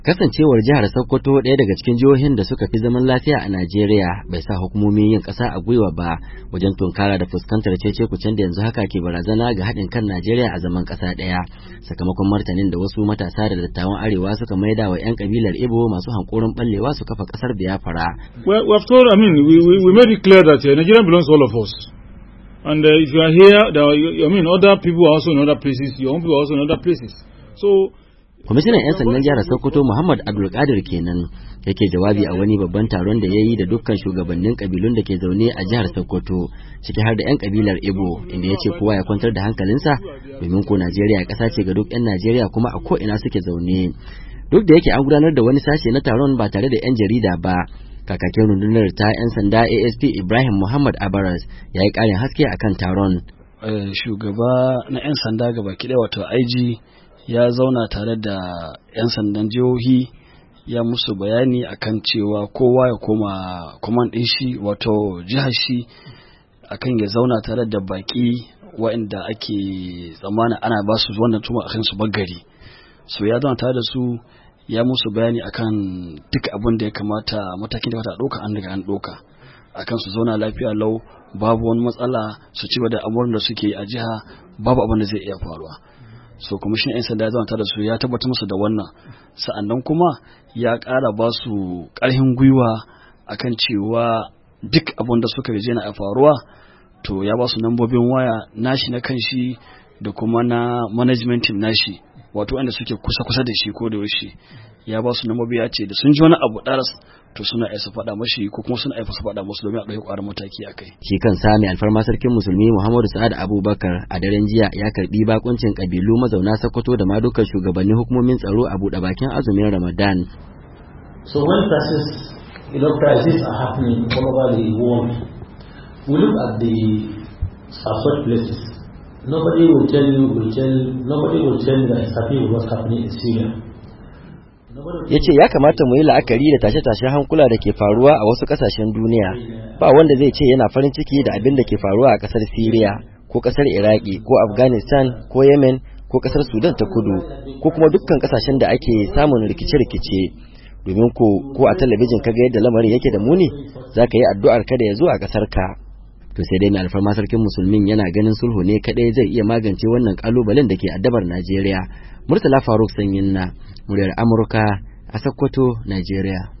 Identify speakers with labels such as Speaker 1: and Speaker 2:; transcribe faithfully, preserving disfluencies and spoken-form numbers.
Speaker 1: Kasancewar jihar Sokoto ɗaya daga cikin jihohin da suka fi zaman lafiya a Najeriya bai sa hukumomin yin ƙasa a gwiwa ba wajen tunkara da fuskantar cece-kucen da yanzu haka ke barazana ga haɗin kan Najeriya a zaman ƙasa ɗaya, sakamakon martanin da wasu matasa da dattawan Arewa suka maida wa 'yan kabilar Igbo masu hankoron ɓallewa su kafa ƙasar Biafra.
Speaker 2: Well, we have told, I mean, we, we, we made it clear that uh, Nigeria belongs to all of us. And uh, if you are here, there are, I mean, other people are also in other places, your own people are also in other places. So,
Speaker 1: Kwamishinan 'yan sandan jihar Sokoto Muhammad Abdulkadir kenan yake jawabi a wani babban taron da ya yi da dukkan shugabannin kabilun da ke zaune a jihar Sokoto, ciki har da 'yan kabilar Igbo, inda ya ce kowa ya kwantar da hankalinsa domin ko Najeriya ƙasa ce ga duk 'yan Najeriya kuma a ko ina suke zaune. Duk da yake an gudanar da wani sashe na taron ba tare da 'yan jarida ba, kakakin rundunar ta 'yan sanda A S P Ibrahim Muhammad Abaras ya yi ƙarin haske akan taron.
Speaker 3: Shugaba na 'yan sanda gaba kiɗa wato I G ya zauna tare da 'yan sandan jihohi ya musu bayani akan cewa kowa ya koma command ɗin shi wato jihar shi akan ya zauna tare da baki waɗanda ake tsammanin ana ba su wannan tuma akan su bagari. So ya zauna tare da su ya musu bayani akan duk abin da ya kamata matakin da ya ɗauka an daga an ɗauka akan su zauna lafiya lau, babu wani matsala, su ci da amurin da suke a jiha, babu abin da zai iya faruwa. So kwamishin 'yan sanda ya zama da su ya tabbatar musu da wannan, sa'annan kuma ya ƙara ba su ƙarfin gwiwa akan cewa duk abin da suka rije na faruwa to ya ba su nambobin waya nashi na kanshi da kuma na management team nashi, wato wanda suke kusa kusa da shi ko da yaushe ya ba su nambobi, ya ce da sun ji wani abu ɗaras to suna iya su faɗa mashi ko kuma suna iya su faɗa musu domin a ɗauki ƙwarar mataki a kai.
Speaker 1: Shi kan sami alfarma sarkin musulmi Muhammadu Sa'ad Abubakar a daren jiya ya karɓi bakuncin ƙabilu mazauna Sokoto da ma dukkan shugabannin hukumomin tsaro a buɗe bakin azumin Ramadan.
Speaker 4: So when crisis, you know, crises are happening all over the world, we look at the at such places. Nobody will tell you, will tell, nobody will tell you that it's happening with what's happening in Syria.
Speaker 1: Ya ce ya kamata mu yi la'akari da tashe-tashen hankula da ke faruwa a wasu ƙasashen duniya. Ba wanda zai ce yana farin ciki da abin da ke faruwa a ƙasar Siriya ko ƙasar Iraki ko Afghanistan ko Yemen ko ƙasar Sudan ta kudu ko kuma dukkan ƙasashen da ake samun rikice-rikice. Domin ko ko a talabijin kaga yadda lamarin yake da muni, za ka yi addu'ar kada ya zo a ƙasar ka. To sai dai mai alfarma sarkin musulmin yana ganin sulhu ne kadai zai iya magance wannan kalubalen da ke addabar Najeriya. Murtala Faruk Sanyin na muryar Amurka a Sokoto, Najeriya.